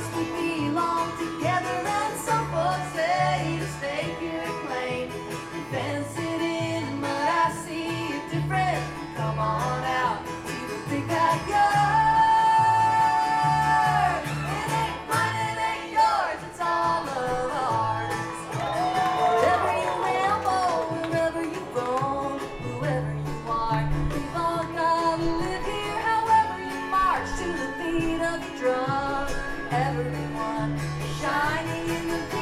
we belong together, and some folks say to stake your claim and fence it in, but I see it different. Come on out to the big backyard. It ain't mine, it ain't yours, it's all of ours. Wherever you ramble, wherever you roam, whoever you are, we've all got to live here. However you march to the beat of the drum, everyone shining in the